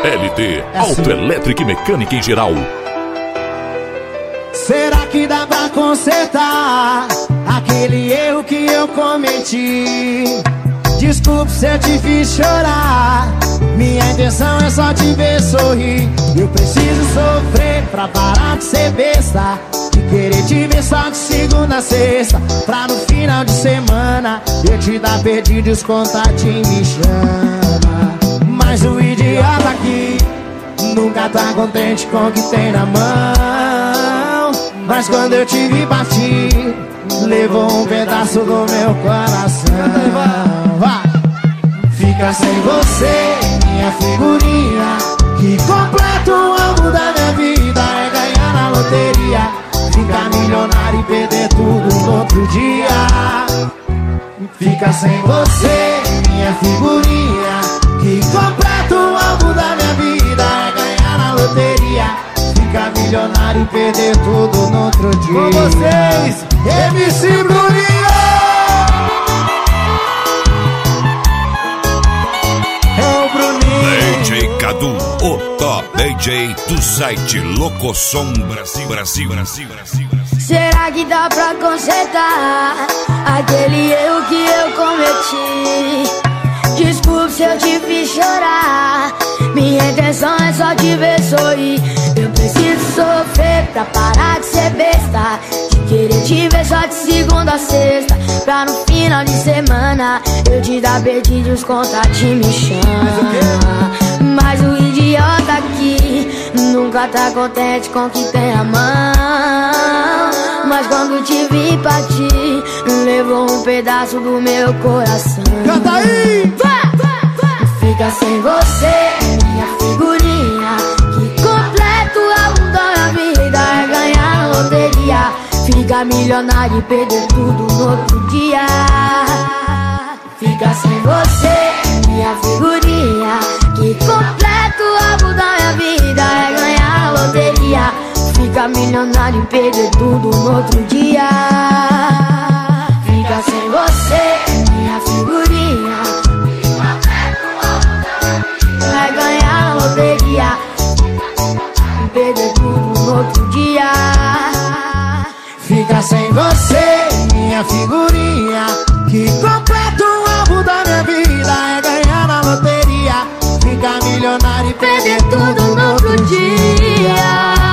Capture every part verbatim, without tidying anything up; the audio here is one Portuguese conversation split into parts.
L T, Autoelétrica e Mecânica em geral. Será que dá pra consertar aquele erro que eu cometi? Desculpe se eu te fiz chorar, minha intenção é só te ver sorrir. Eu preciso sofrer pra parar de ser besta, de querer te ver só de segunda a sexta, pra no final de semana eu te dar perdido e os contatinhos me chama. Mas o idiota aqui nunca tá contente com o que tem na mão. Mas quando eu te vi partir, levou um pedaço do meu coração. Vai. Fica sem você, minha figurinha, que completa o alvo da minha vida. É ganhar na loteria, ficar milionário e perder tudo no outro dia. Fica sem você, minha figurinha, que completa o alvo da minha vida. É ganhar na loteria, ficar milionário e perder tudo no outro dia. Com vocês, M C Bruninho! D J Cadu, o top D J do site Locosom Brasil, Brasil, Brasil, Brasil, Brasil. Será que dá pra consertar aquele erro que eu cometi? Desculpe se eu te fiz chorar, minha intenção é só te ver sorrir. Eu preciso sofrer pra parar de ser besta, de querer te ver só de segunda a sexta, pra no final de semana eu te dar perdido e os contatinhos me chamam. Mas o idiota aqui nunca tá contente com o que tem na mão. Mas quando te vi partir, levou um pedaço do meu coração. Canta aí! Fica sem você, minha figurinha, que completa o álbum da minha vida. É ganhar na loteria, ficar milionário e perder tudo no outro dia. Fica sem você, minha figurinha, que completa o álbum da minha vida. É ganhar na loteria, ficar milionário e perder tudo no outro dia. Fica sem você, minha figurinha, vai ganhar na loteria, perder tudo no outro dia. Fica sem você, minha figurinha, que completa o alvo da minha vida. É ganhar na loteria, ficar milionário e perder tudo no outro dia.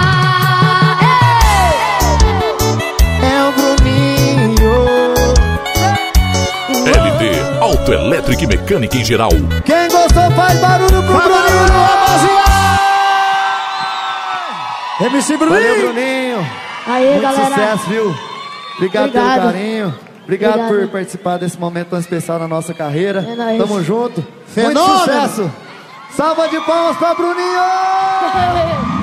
É o Bruninho. L T, Autoelétrica e Mecânica em geral. Quem gostou faz barulho pro Bruninho, rapaziada! M C Bruninho! Valeu, Bruninho! Aí, muito galera. sucesso, viu? Obrigado, Obrigado. pelo carinho. Obrigado, Obrigado por participar desse momento tão especial na nossa carreira. É nóis. Tamo junto. Fenômeno. Muito sucesso. Salva de palmas pra Bruninho!